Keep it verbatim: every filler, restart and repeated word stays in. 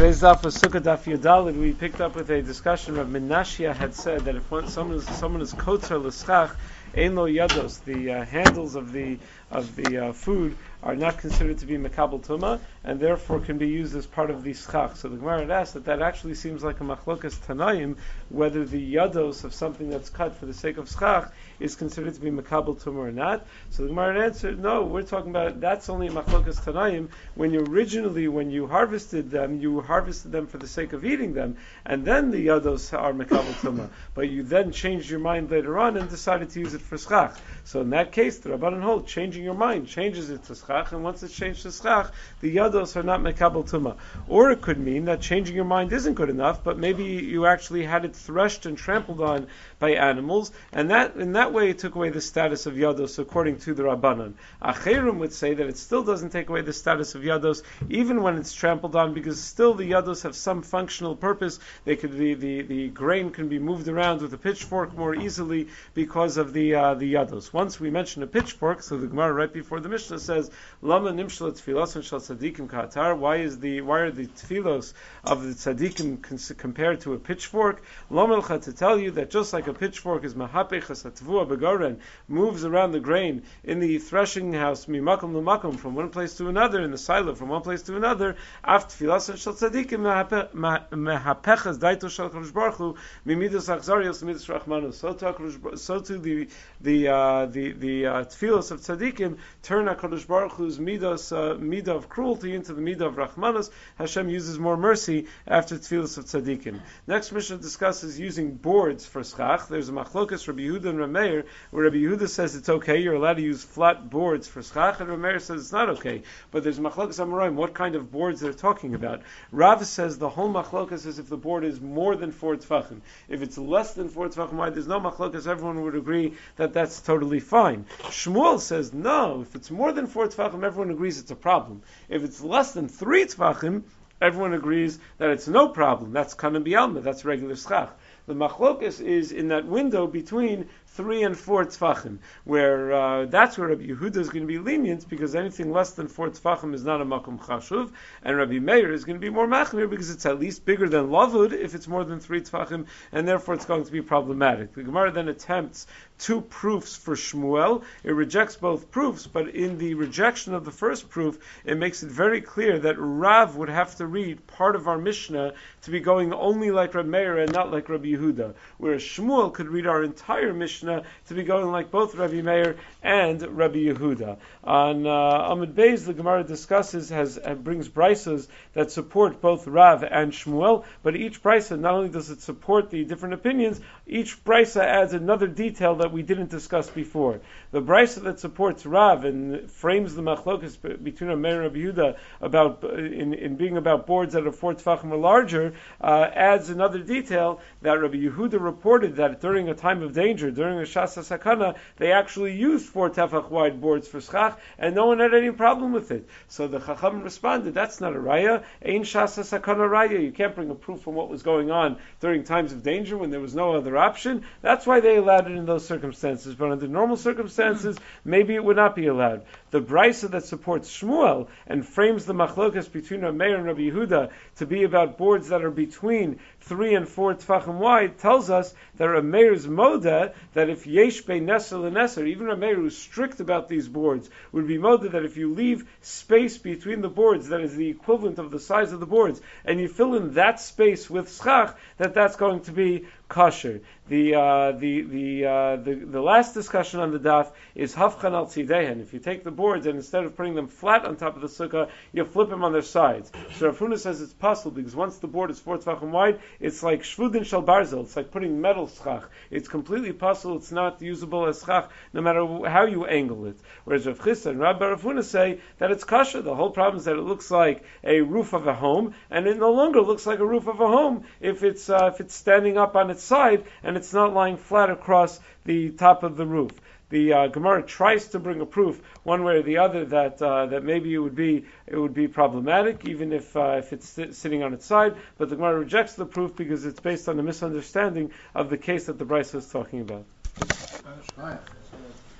Today's daf was Sukkah daf Yudalid. We picked up with a discussion of Menashia had said that if one, someone is someone is kotzer l'schach, ein lo yados, the uh, handles of the of the uh, food are not considered to be mekabel tuma, and therefore can be used as part of the schach. So the Gemara had asked that that actually seems like a machlokas tanaim, whether the yados of something that's cut for the sake of schach is considered to be mekabel tuma or not. So the Gemara had answered, no, we're talking about that's only machlokas tanaim when you originally, when you harvested them, you harvested them for the sake of eating them, and then the yados are mekabel tuma. But you then changed your mind later on and decided to use it for schach. So in that case, the Rabbanan hold changing your mind changes it to schach, and once it's changed to schach, the yados are not mekabel tuma. Or it could mean that changing your mind isn't good enough, but maybe you actually had it threshed and trampled on by animals, and that in that way it took away the status of yados according to the Rabbanan. Acherim would say that it still doesn't take away the status of yados even when it's trampled on, because still the yados have some functional purpose. They could be the, the grain can be moved around with a pitchfork more easily because of the uh, the yados. Once we mentioned a pitchfork, so the Gemara right before the Mishnah says, Lama nimshla tfilos and shal tzadikim ka'atar. Why is the why are the tfilos of the tzadikim cons- compared to a pitchfork? Lama l'cha, to tell you that just like a pitchfork is mahapech hasatvua begoren, moves around the grain in the threshing house mimakom l'makom, from one place to another, in the silo from one place to another. Af tfilos and shal tzadikim mahapechas daito shal Kadosh Baruch Hu mimidos achzarios midos rachmanus. So to so to the the uh, the the uh, tfilos of tzadikim turn HaKadosh Baruch Hu's midas, uh, midah of cruelty into the midah of rachmanus. Hashem uses more mercy after tfilos of tzadikim. Next Mishnah discusses using boards for schach. There's a machlokas Rabbi Yehuda and Rameir, where Rabbi Yehuda says it's okay, you're allowed to use flat boards for schach, and Rameir says it's not okay. But there's machlokas amoraim, what kind of boards they're talking about. Rav says the whole machlokas is if the board is more than four tefachim. If it's less than four tefachim wide, there's no machlokas. Everyone would agree that that's totally fine. Shmuel says no. If it's more than four tefachim, everyone agrees it's a problem. If it's less than three tefachim, everyone agrees that it's no problem. That's kanan b'alma. That's regular schach. The machlokas is in that window between three and four tefachim, where uh, that's where Rabbi Yehuda is going to be lenient, because anything less than four tefachim is not a makom chashuv, and Rabbi Meir is going to be more machmir because it's at least bigger than lavud if it's more than three tefachim, and therefore it's going to be problematic. The Gemara then attempts two proofs for Shmuel. It rejects both proofs, but in the rejection of the first proof, it makes it very clear that Rav would have to read part of our Mishnah to be going only like Rabbi Meir and not like Rabbi Yehuda, whereas Shmuel could read our entire Mishnah to be going like both Rabbi Meir and Rabbi Yehuda. On uh, Amud Beis, the Gemara discusses, has uh, brings brisas that support both Rav and Shmuel, but each brisa, not only does it support the different opinions, each brisa adds another detail that we didn't discuss before. The brisa that supports Rav and frames the machlokas between Rabbi Meir and Rabbi Yehuda about in, in being about boards that are four tefachim or larger, uh, adds another detail that Rabbi Yehuda reported that during a time of danger, during a Shasa Sakana, they actually used four tefach wide boards for schach, and no one had any problem with it. So the Chacham responded, that's not a raya. Ein Shasa Sakana raya. You can't bring a proof from what was going on during times of danger when there was no other option. That's why they allowed it in those circumstances. But under normal circumstances, maybe it would not be allowed. The brisa that supports Shmuel and frames the machlokas between Rabbi Meir and Rabbi Yehuda to be about boards that are between three and four tefachim wide tells us that Rabbi Meir's moda, that if yesh bei neser leneser, even Rabbi Meir who's strict about these boards, would be moda that if you leave space between the boards that is the equivalent of the size of the boards, and you fill in that space with schach, that that's going to be kosher. The uh, the the, uh, the the last discussion on the daf is hafchan al tzidehen. If you take the boards and instead of putting them flat on top of the sukkah, you flip them on their sides. So Rav Huna says it's possible because once the board is four tefachim wide, it's like shvudin shel barzel. It's like putting metal schach. It's completely possible. It's not usable as schach, no matter how you angle it. Whereas Rav Chisda and Rabbi Rav Huna say that it's kosher. The whole problem is that it looks like a roof of a home, and it no longer looks like a roof of a home if it's uh, if it's standing up on its side and it's not lying flat across the top of the roof. The uh, Gemara tries to bring a proof one way or the other that uh, that maybe it would be it would be problematic even if uh, if it's sit- sitting on its side, but the Gemara rejects the proof because it's based on a misunderstanding of the case that the Brisa is talking about.